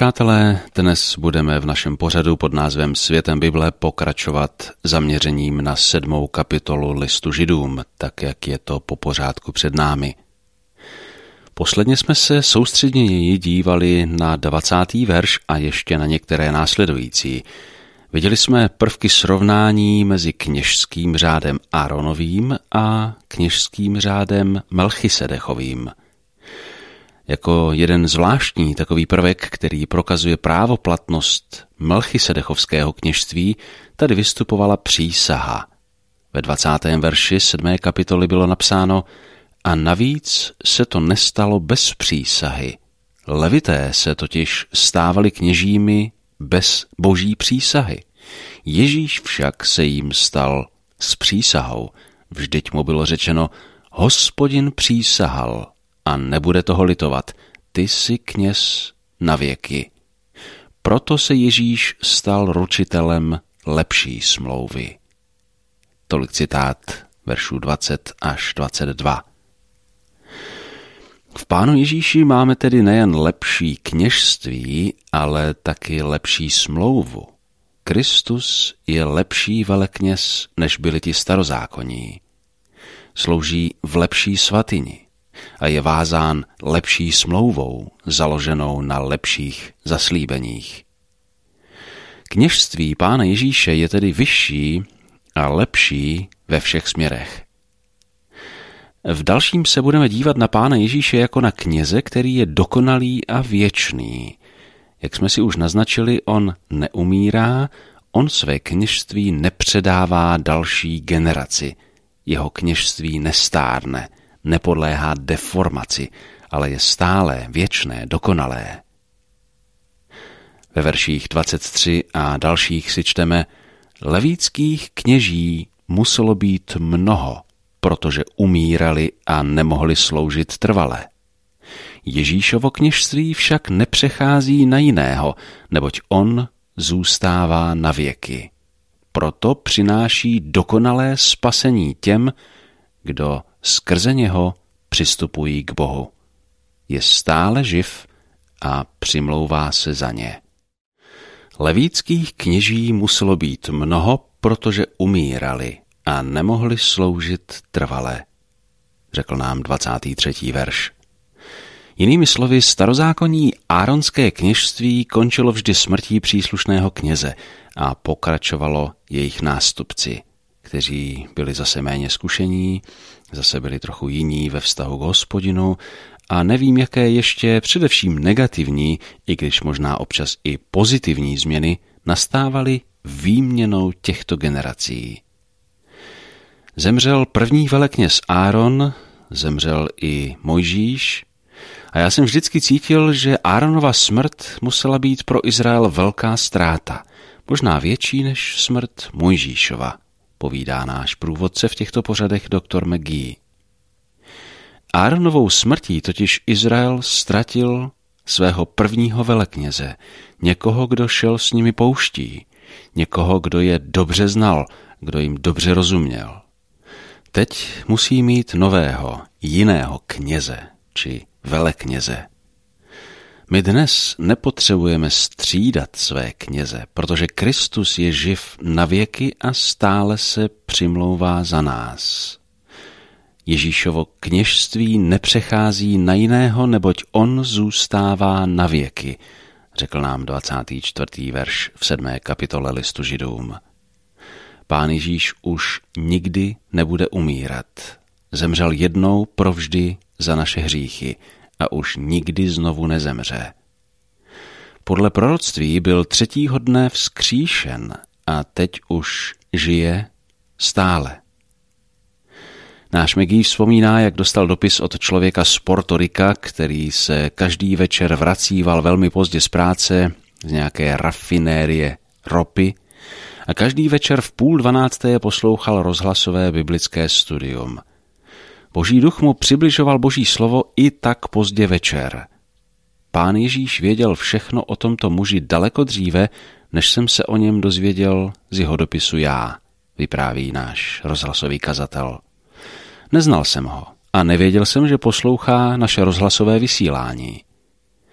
přátelé, dnes budeme v našem pořadu pod názvem Světem Bible pokračovat zaměřením na 7. kapitolu listu Židům, tak jak je to po pořádku před námi. Posledně jsme se soustředněji dívali na 20. verš a ještě na některé následující. Viděli jsme prvky srovnání mezi kněžským řádem Áronovým a kněžským řádem Melchisedechovým. Jako jeden zvláštní takový prvek, který prokazuje právoplatnost melchisedechovského kněžství, tady vystupovala přísaha. Ve 20. verši 7. kapitoly bylo napsáno: a navíc se to nestalo bez přísahy. Levité se totiž stávali kněžími bez boží přísahy. Ježíš však se jim stal s přísahou. Vždyť mu bylo řečeno: Hospodin přísahal a nebude toho litovat, ty jsi kněz na věky. Proto se Ježíš stal ručitelem lepší smlouvy. Tolik citát veršů 20 až 22. V Pánu Ježíši máme tedy nejen lepší kněžství, ale taky lepší smlouvu. Kristus je lepší velekněz, než byli ti starozákonní. Slouží v lepší svatyni a je vázán lepší smlouvou, založenou na lepších zaslíbeních. Kněžství Pána Ježíše je tedy vyšší a lepší ve všech směrech. V dalším se budeme dívat na Pána Ježíše jako na kněze, který je dokonalý a věčný. Jak jsme si už naznačili, on neumírá, on své kněžství nepředává další generaci. Jeho kněžství nestárne, nepodléhá deformaci, ale je stále, věčné, dokonalé. Ve verších 23 a dalších si čteme: levíckých kněží muselo být mnoho, protože umírali a nemohli sloužit trvale. Ježíšovo kněžství však nepřechází na jiného, neboť on zůstává na věky. Proto přináší dokonalé spasení těm, kdo skrze něho přistupují k Bohu. Je stále živ a přimlouvá se za ně. Levíckých kněží muselo být mnoho, protože umírali a nemohli sloužit trvale, řekl nám 23. verš. Jinými slovy, starozákonní áronské kněžství končilo vždy smrtí příslušného kněze a pokračovalo jejich nástupci, kteří byli zase méně zkušení, zase byli trochu jiní ve vztahu k Hospodinu a nevím, jaké ještě především negativní, i když možná občas i pozitivní změny, nastávaly výměnou těchto generací. Zemřel první velekněz Áron, zemřel i Mojžíš a já jsem vždycky cítil, že Áronova smrt musela být pro Izrael velká ztráta, možná větší než smrt Mojžíšova, povídá náš průvodce v těchto pořadech doktor McGee. Áronovou smrtí totiž Izrael ztratil svého prvního velekněze, někoho, kdo šel s nimi pouští, někoho, kdo je dobře znal, kdo jim dobře rozuměl. Teď musí mít nového, jiného kněze či velekněze. My dnes nepotřebujeme střídat své kněze, protože Kristus je živ na věky a stále se přimlouvá za nás. Ježíšovo kněžství nepřechází na jiného, neboť on zůstává na věky, řekl nám 24. verš v 7. kapitole listu Židům. Pán Ježíš už nikdy nebude umírat. Zemřel jednou provždy za naše hříchy a už nikdy znovu nezemře. Podle proroctví byl 3. dne vzkříšen a teď už žije stále. Náš McGee vzpomíná, jak dostal dopis od člověka z Porto Rika, který se každý večer vracíval velmi pozdě z práce z nějaké rafinérie ropy a každý večer v 11:30 poslouchal rozhlasové biblické studium. Boží duch mu přibližoval Boží slovo i tak pozdě večer. Pán Ježíš věděl všechno o tomto muži daleko dříve, než jsem se o něm dozvěděl z jeho dopisu já, vypráví náš rozhlasový kazatel. Neznal jsem ho a nevěděl jsem, že poslouchá naše rozhlasové vysílání.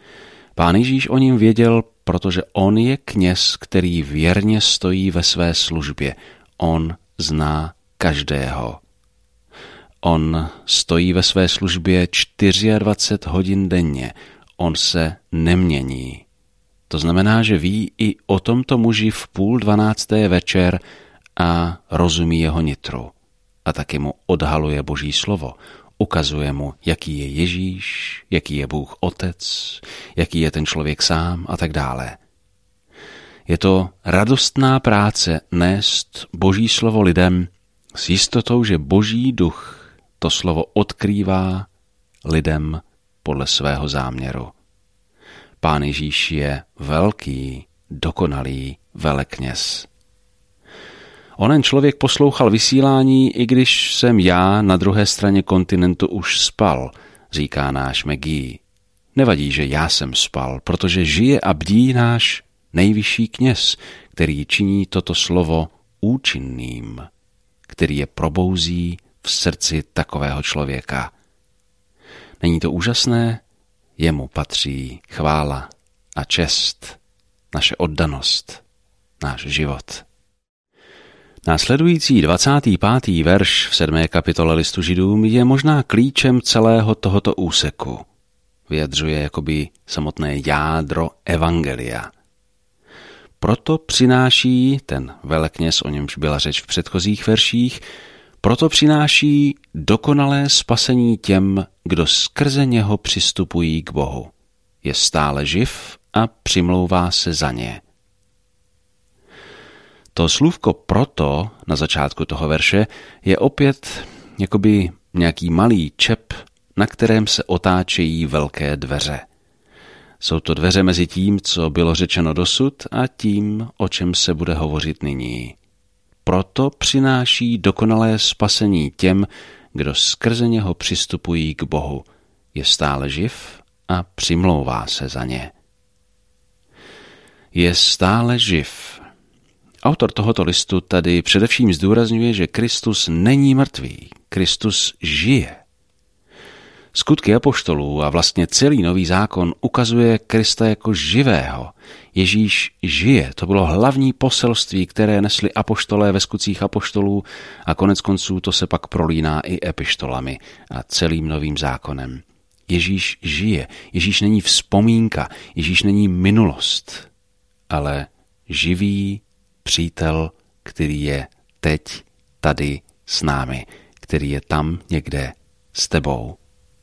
Pán Ježíš o něm věděl, protože on je kněz, který věrně stojí ve své službě. On zná každého. On stojí ve své službě 24 hodin denně. On se nemění. To znamená, že ví i o tomto muži v 11:30 večer a rozumí jeho nitru. A taky mu odhaluje Boží slovo. Ukazuje mu, jaký je Ježíš, jaký je Bůh Otec, jaký je ten člověk sám a tak dále. Je to radostná práce nést Boží slovo lidem s jistotou, že Boží duch to slovo odkrývá lidem podle svého záměru. Pán Ježíš je velký, dokonalý velekněz. Onen člověk poslouchal vysílání, i když jsem já na druhé straně kontinentu už spal, říká náš McGee. Nevadí, že já jsem spal, protože žije a bdí náš nejvyšší kněz, který činí toto slovo účinným, který je probouzí v srdci takového člověka. Není to úžasné? Jemu patří chvála a čest, naše oddanost, náš život. Následující 25. verš v 7. kapitole listu Židům je možná klíčem celého tohoto úseku. Vyjadřuje jakoby samotné jádro evangelia. Proto přináší, ten velekněz, o němž byla řeč v předchozích verších, proto přináší dokonalé spasení těm, kdo skrze něho přistupují k Bohu. Je stále živ a přimlouvá se za ně. To slůvko proto na začátku toho verše je opět jakoby nějaký malý čep, na kterém se otáčejí velké dveře. Jsou to dveře mezi tím, co bylo řečeno dosud, a tím, o čem se bude hovořit nyní. Proto přináší dokonalé spasení těm, kdo skrze něho přistupují k Bohu. Je stále živ a přimlouvá se za ně. Je stále živ. Autor tohoto listu tady především zdůrazňuje, že Kristus není mrtvý. Kristus žije. Skutky apoštolů a vlastně celý Nový zákon ukazuje Krista jako živého. Ježíš žije. To bylo hlavní poselství, které nesli apoštolé ve skutcích apoštolů a konec konců to se pak prolíná i epištolami a celým Novým zákonem. Ježíš žije. Ježíš není vzpomínka. Ježíš není minulost, ale živý přítel, který je teď tady s námi, který je tam někde s tebou.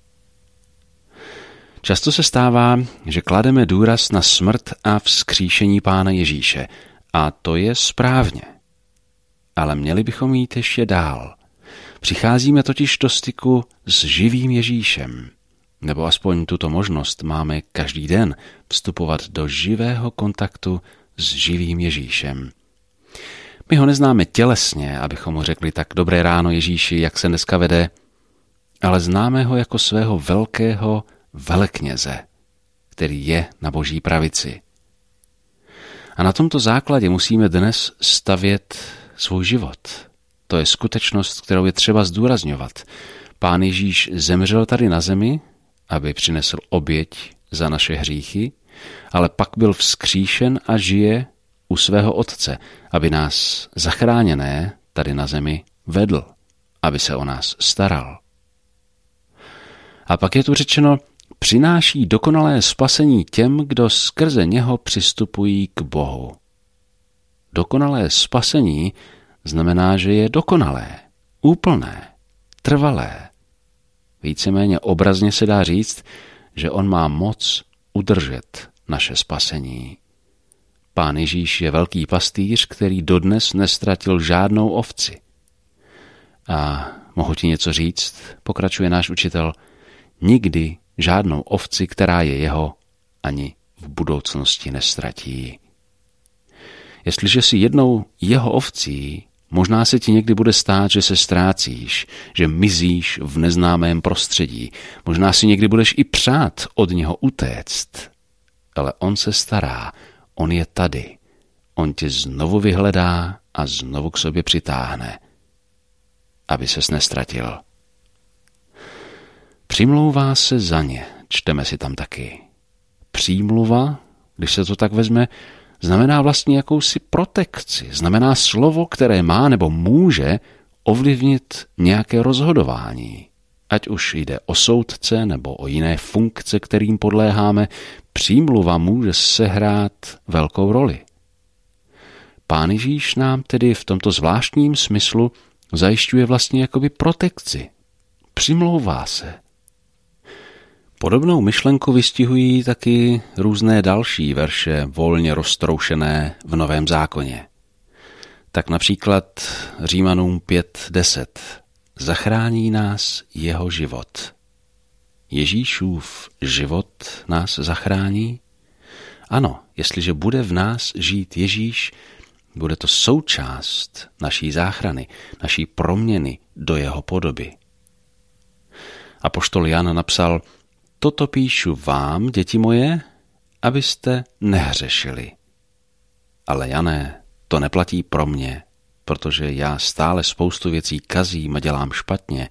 Často se stává, že klademe důraz na smrt a vzkříšení Pána Ježíše a to je správně. Ale měli bychom jít ještě dál. Přicházíme totiž do styku s živým Ježíšem, nebo aspoň tuto možnost máme každý den vstupovat do živého kontaktu s živým Ježíšem. My ho neznáme tělesně, abychom mu řekli tak dobré ráno Ježíši, jak se dneska vede, ale známe ho jako svého velkého velekněze, který je na Boží pravici. A na tomto základě musíme dnes stavět svůj život. To je skutečnost, kterou je třeba zdůrazňovat. Pán Ježíš zemřel tady na zemi, aby přinesl oběť za naše hříchy, ale pak byl vzkříšen a žije u svého Otce, aby nás zachráněné tady na zemi vedl, aby se o nás staral. A pak je tu řečeno, přináší dokonalé spasení těm, kdo skrze něho přistupují k Bohu. Dokonalé spasení znamená, že je dokonalé, úplné, trvalé. Víceméně obrazně se dá říct, že on má moc udržet naše spasení. Pán Ježíš je velký pastýř, který dodnes nestratil žádnou ovci. A mohu ti něco říct, pokračuje náš učitel, nikdy žádnou ovci, která je jeho, ani v budoucnosti nestratí. Jestliže jsi jednou jeho ovcí, možná se ti někdy bude stát, že se ztrácíš, že mizíš v neznámém prostředí. Možná si někdy budeš i přát od něho utéct. Ale on se stará, on je tady. On tě znovu vyhledá a znovu k sobě přitáhne, aby ses nestratil. Přimlouvá se za ně, čteme si tam taky. přímluva, když se to tak vezme, znamená vlastně jakousi protekci. Znamená slovo, které má nebo může ovlivnit nějaké rozhodování. Ať už jde o soudce nebo o jiné funkce, kterým podléháme, přímluva může sehrát velkou roli. Pán Ježíš nám tedy v tomto zvláštním smyslu zajišťuje vlastně jakoby protekci. Přimlouvá se. Podobnou myšlenku vystihují taky různé další verše volně roztroušené v Novém zákoně. Tak například Římanům 5:10. Zachrání nás jeho život. Ježíšův život nás zachrání? Ano, jestliže bude v nás žít Ježíš, bude to součást naší záchrany, naší proměny do jeho podoby. Apoštol Jan napsal: Toto píšu vám, děti moje, abyste nehřešili. Ale Jané, to neplatí pro mě, protože já stále spoustu věcí kazím a dělám špatně.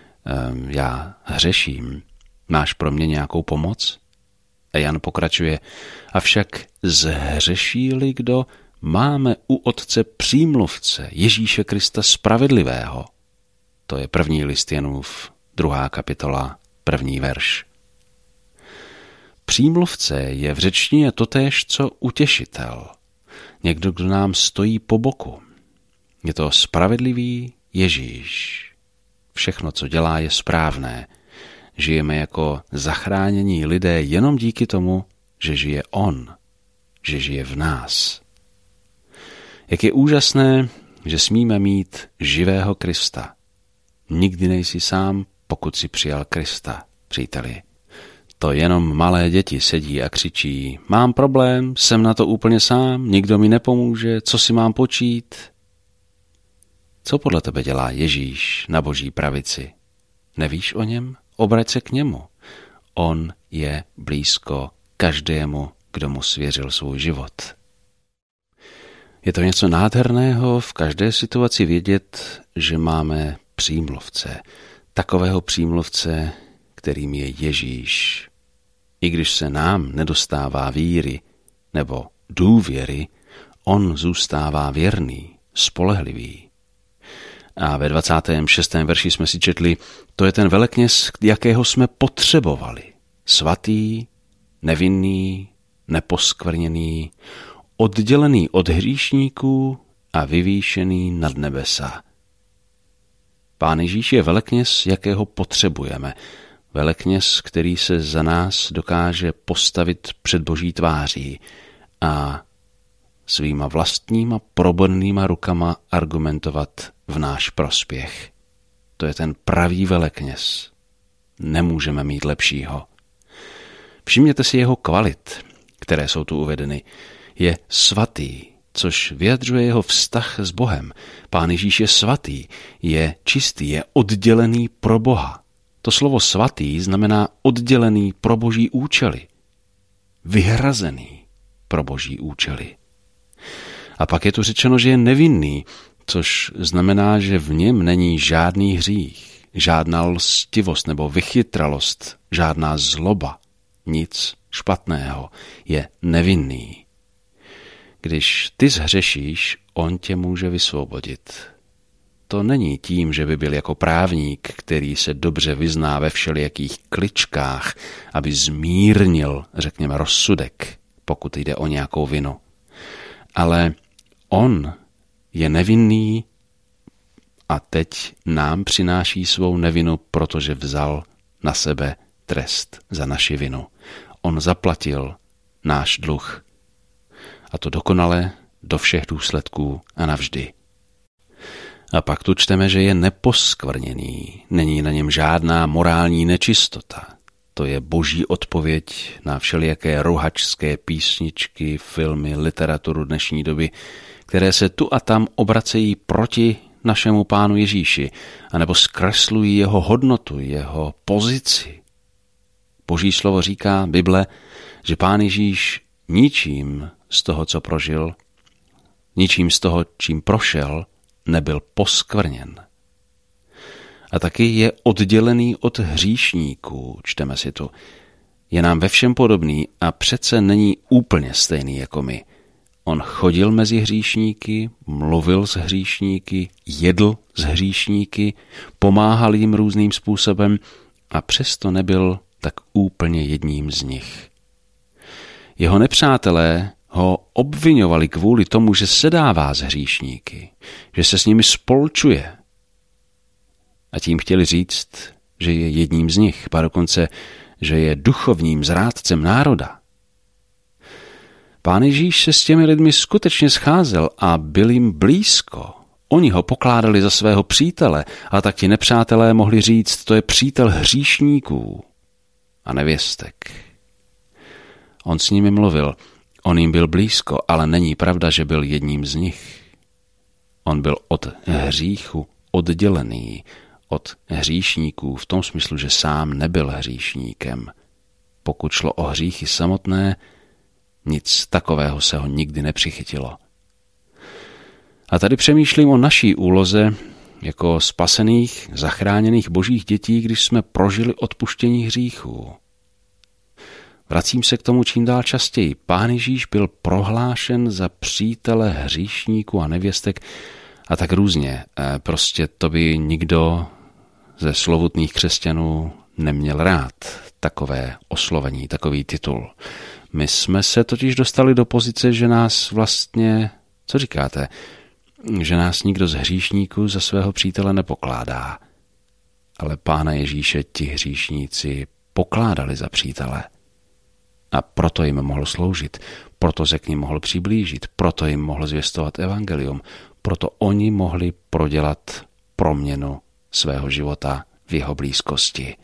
Já hřeším. Máš pro mě nějakou pomoc? A Jan pokračuje: Avšak zhřeší-li kdo, máme u Otce přímluvce Ježíše Krista spravedlivého. To je 1. list Janův, 2. kapitola, 1. verš. Přímluvce je v řečtině totéž, co utěšitel. Někdo, kdo nám stojí po boku. Je to spravedlivý Ježíš. Všechno, co dělá, je správné. Žijeme jako zachránění lidé jenom díky tomu, že žije on, že žije v nás. Jak je úžasné, že smíme mít živého Krista. Nikdy nejsi sám, pokud si přijal Krista, příteli. To jenom malé děti sedí a křičí: Mám problém, jsem na to úplně sám, nikdo mi nepomůže, co si mám počít? Co podle tebe dělá Ježíš na boží pravici? Nevíš o něm? Obrať se k němu. On je blízko každému, kdo mu svěřil svůj život. Je to něco nádherného v každé situaci vědět, že máme přímluvce. Takového přímluvce, kterým je Ježíš. I když se nám nedostává víry nebo důvěry, on zůstává věrný, spolehlivý. A ve 26. verši jsme si četli: To je ten velekněz, jakého jsme potřebovali. Svatý, nevinný, neposkvrněný, oddělený od hříšníků a vyvýšený nad nebesa. Pán Ježíš je velekněz, jakého potřebujeme. Velekněz, který se za nás dokáže postavit před boží tváří a svýma vlastníma probornýma rukama argumentovat v náš prospěch. To je ten pravý velekněz. Nemůžeme mít lepšího. Všimněte si jeho kvalit, které jsou tu uvedeny. Je svatý, což vyjadřuje jeho vztah s Bohem. Pán Ježíš je svatý, je čistý, je oddělený pro Boha. To slovo svatý znamená oddělený pro boží účely. Vyhrazený pro boží účely. A pak je tu řečeno, že je nevinný, což znamená, že v něm není žádný hřích, žádná lstivost nebo vychytralost, žádná zloba, nic špatného. Je nevinný. Když ty zhřešíš, on tě může vysvobodit. To není tím, že by byl jako právník, který se dobře vyzná ve všelijakých kličkách, aby zmírnil, řekněme, rozsudek, pokud jde o nějakou vinu. Ale on je nevinný a teď nám přináší svou nevinu, protože vzal na sebe trest za naši vinu. On zaplatil náš dluh. A to dokonale, do všech důsledků a navždy. A pak tu čteme, že je neposkvrněný, není na něm žádná morální nečistota. To je boží odpověď na všelijaké rohačské písničky, filmy, literaturu dnešní doby, které se tu a tam obracejí proti našemu Pánu Ježíši, anebo zkreslují jeho hodnotu, jeho pozici. Boží slovo říká, Bible, že Pán Ježíš ničím z toho, co prožil, ničím z toho, čím prošel, nebyl poskvrněn. A taky je oddělený od hříšníků, čteme si tu. je nám ve všem podobný a přece není úplně stejný jako my. On chodil mezi hříšníky, mluvil s hříšníky, jedl s hříšníky, pomáhal jim různým způsobem a přesto nebyl tak úplně jedním z nich. Jeho nepřátelé ho obviňovali kvůli tomu, že sedává s hříšníky, že se s nimi spolčuje. A tím chtěli říct, že je jedním z nich, a dokonce, že je duchovním zrádcem národa. Pán Ježíš se s těmi lidmi skutečně scházel a byl jim blízko. Oni ho pokládali za svého přítele, a tak ti nepřátelé mohli říct, to je přítel hříšníků a nevěstek. On s nimi mluvil, on jim byl blízko, ale není pravda, že byl jedním z nich. On byl od hříchu oddělený, od hříšníků v tom smyslu, že sám nebyl hříšníkem. Pokud šlo o hříchy samotné, nic takového se ho nikdy nepřichytilo. A tady přemýšlím o naší úloze jako spasených, zachráněných božích dětí, když jsme prožili odpuštění hříchů. Vracím se k tomu čím dál častěji. Pán Ježíš byl prohlášen za přítele hříšníků a nevěstek a tak různě. Prostě to by nikdo ze slovutných křesťanů neměl rád. Takové oslovení, takový titul. My jsme se totiž dostali do pozice, že nás vlastně, co říkáte, že nás nikdo z hříšníků za svého přítele nepokládá. Ale Pána Ježíše ti hříšníci pokládali za přítele. A proto jim mohl sloužit, proto se k nim mohl přiblížit, proto jim mohl zvěstovat evangelium, proto oni mohli prodělat proměnu svého života v jeho blízkosti.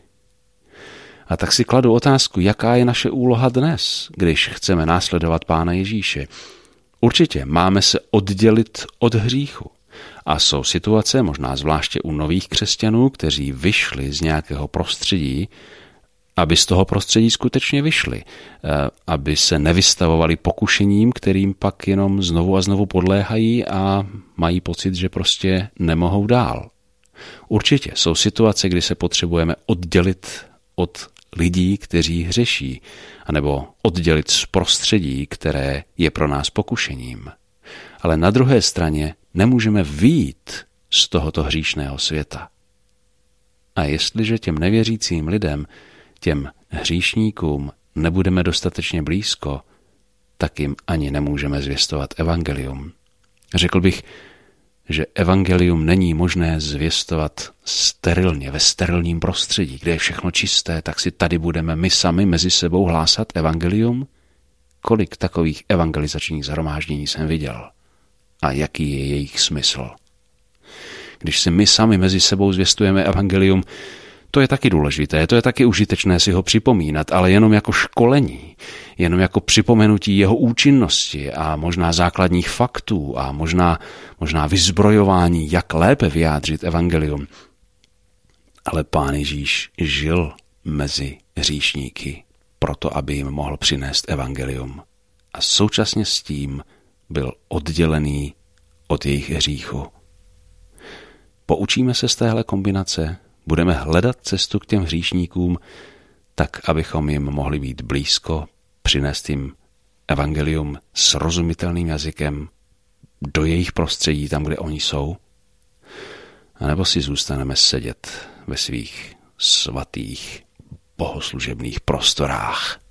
A tak si kladu otázku, jaká je naše úloha dnes, když chceme následovat Pána Ježíše. Určitě máme se oddělit od hříchu. A jsou situace, možná zvláště u nových křesťanů, kteří vyšli z nějakého prostředí, aby z toho prostředí skutečně vyšli, aby se nevystavovali pokušením, kterým pak jenom znovu a znovu podléhají a mají pocit, že prostě nemohou dál. Určitě jsou situace, kdy se potřebujeme oddělit od lidí, kteří hřeší, anebo oddělit z prostředí, které je pro nás pokušením. Ale na druhé straně nemůžeme vyjít z tohoto hříšného světa. A jestliže těm nevěřícím lidem, těm hříšníkům nebudeme dostatečně blízko, tak jim ani nemůžeme zvěstovat evangelium. Řekl bych, že evangelium není možné zvěstovat sterilně, ve sterilním prostředí, kde je všechno čisté, tak si tady budeme my sami mezi sebou hlásat evangelium? Kolik takových evangelizačních shromáždění jsem viděl? A jaký je jejich smysl? Když si my sami mezi sebou zvěstujeme evangelium, to je taky důležité, to je taky užitečné si ho připomínat, ale jenom jako školení, jenom jako připomenutí jeho účinnosti a možná základních faktů a možná vyzbrojování, jak lépe vyjádřit evangelium. Ale Pán Ježíš žil mezi hříšníky, proto aby jim mohl přinést evangelium. A současně s tím byl oddělený od jejich hříchu. Poučíme se z téhle kombinace, budeme hledat cestu k těm hříšníkům, tak abychom jim mohli být blízko, přinést jim evangelium srozumitelným jazykem do jejich prostředí, tam, kde oni jsou, anebo si zůstaneme sedět ve svých svatých bohoslužebných prostorách.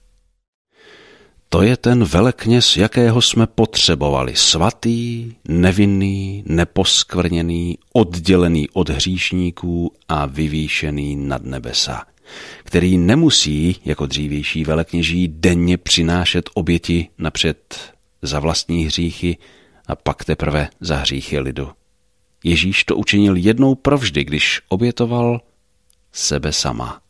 To je ten velekněz, jakého jsme potřebovali. Svatý, nevinný, neposkvrněný, oddělený od hříšníků a vyvýšený nad nebesa, který nemusí, jako dřívější velekněží, denně přinášet oběti napřed za vlastní hříchy a pak teprve za hříchy lidu. Ježíš to učinil jednou provždy, když obětoval sebe sama.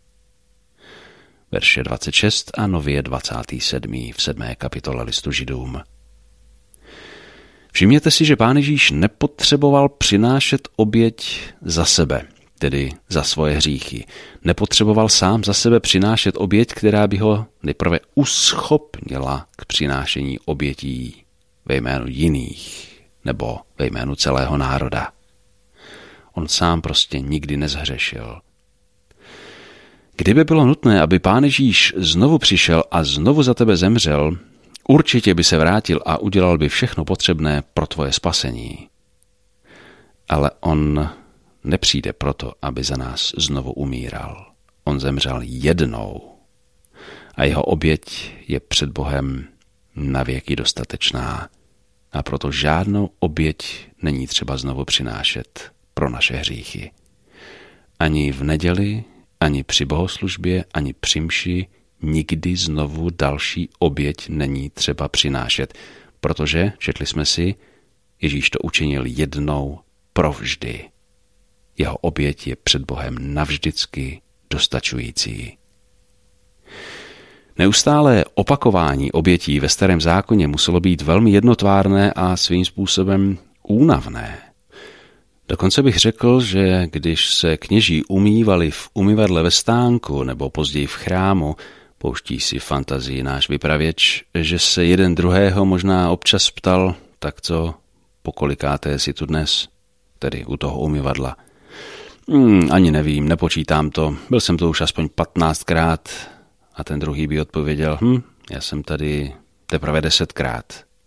Verše 26 a nově 27. v 7. kapitole listu Židům. Všimněte si, že Pán Ježíš nepotřeboval přinášet oběť za sebe, tedy za svoje hříchy. Nepotřeboval sám za sebe přinášet oběť, která by ho nejprve uschopnila k přinášení obětí ve jménu jiných nebo ve jménu celého národa. On sám prostě nikdy nezhřešil. Kdyby bylo nutné, aby Pán Ježíš znovu přišel a znovu za tebe zemřel, určitě by se vrátil a udělal by všechno potřebné pro tvoje spasení. Ale on nepřijde proto, aby za nás znovu umíral. On zemřel jednou a jeho oběť je před Bohem navěky dostatečná a proto žádnou oběť není třeba znovu přinášet pro naše hříchy. Ani v neděli, ani při bohoslužbě, ani při mši nikdy znovu další oběť není třeba přinášet, protože, četli jsme si, Ježíš to učinil jednou provždy. Jeho oběť je před Bohem navždycky dostačující. Neustálé opakování obětí ve Starém zákoně muselo být velmi jednotvárné a svým způsobem únavné. Dokonce bych řekl, že když se kněží umývali v umyvadle ve stánku nebo později v chrámu, pouští si fantazii náš vypravěč, že se jeden druhého možná občas ptal, tak co, pokolikáté si tu dnes, tedy u toho umyvadla. Ani nevím, nepočítám to, byl jsem to už aspoň 15krát a ten druhý by odpověděl, já jsem tady teprve 10krát.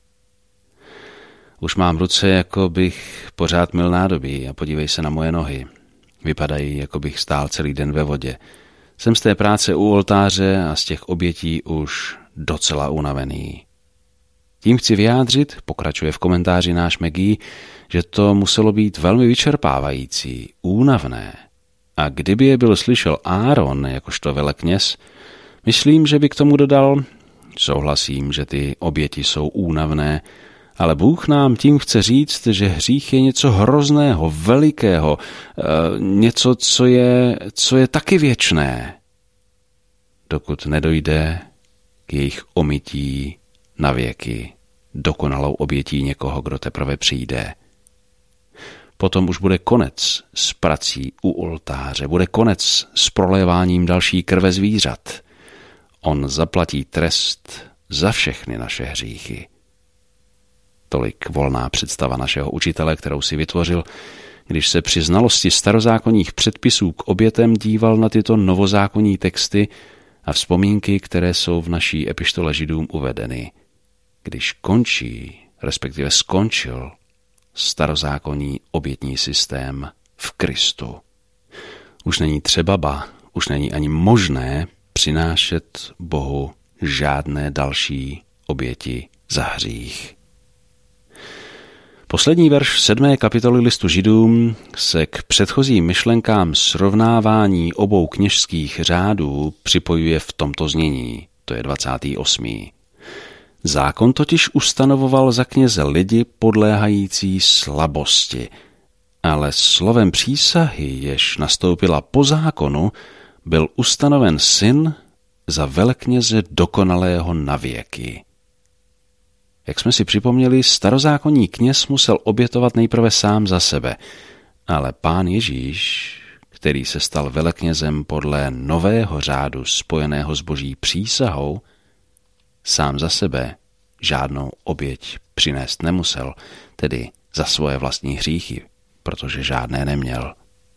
Už mám ruce, jako bych pořád myl nádobí a podívej se na moje nohy. Vypadají, jako bych stál celý den ve vodě. Jsem z té práce u oltáře a z těch obětí už docela unavený. Tím chci vyjádřit, pokračuje v komentáři náš Maggie, že to muselo být velmi vyčerpávající, únavné. A kdyby je byl slyšel Áron, jakožto velekněz, myslím, že by k tomu dodal, souhlasím, že ty oběti jsou únavné, ale Bůh nám tím chce říct, že hřích je něco hrozného, velikého, něco, co je taky věčné, dokud nedojde k jejich omytí na věky, dokonalou obětí někoho, kdo teprve přijde. Potom už bude konec s prací u oltáře, bude konec s proléváním další krve zvířat. On zaplatí trest za všechny naše hříchy. Tolik volná představa našeho učitele, kterou si vytvořil, když se při znalosti starozákonních předpisů k obětem díval na tyto novozákonní texty a vzpomínky, které jsou v naší epištole Židům uvedeny. Když končí, respektive skončil, starozákonní obětní systém v Kristu. Už není třeba, už není ani možné přinášet Bohu žádné další oběti za hřích. Poslední verš 7. kapitoly listu Židům se k předchozím myšlenkám srovnávání obou kněžských řádů připojuje v tomto znění, to je 28. Zákon totiž ustanovoval za kněze lidi podléhající slabosti, ale slovem přísahy, jež nastoupila po zákonu, byl ustanoven syn za velekněze dokonalého navěky. Jak jsme si připomněli, starozákonní kněz musel obětovat nejprve sám za sebe, ale Pán Ježíš, který se stal veleknězem podle nového řádu spojeného s Boží přísahou, sám za sebe žádnou oběť přinést nemusel, tedy za svoje vlastní hříchy, protože žádné neměl.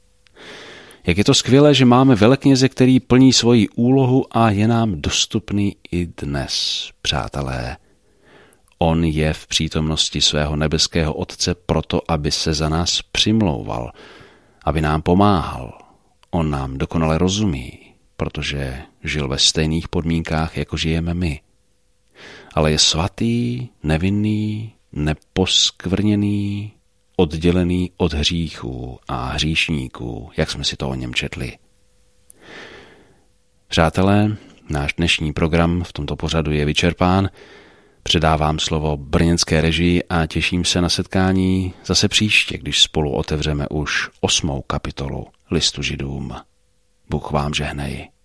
Jak je to skvělé, že máme velekněze, který plní svoji úlohu a je nám dostupný i dnes, přátelé. On je v přítomnosti svého nebeského Otce proto, aby se za nás přimlouval, aby nám pomáhal. On nám dokonale rozumí, protože žil ve stejných podmínkách, jako žijeme my. Ale je svatý, nevinný, neposkvrněný, oddělený od hříchů a hříšníků, jak jsme si to o něm četli. Přátelé, náš dnešní program v tomto pořadu je vyčerpán. Předávám slovo brněnské režii a těším se na setkání zase příště, když spolu otevřeme už 8. kapitolu listu Židům. Bůh vám žehnej.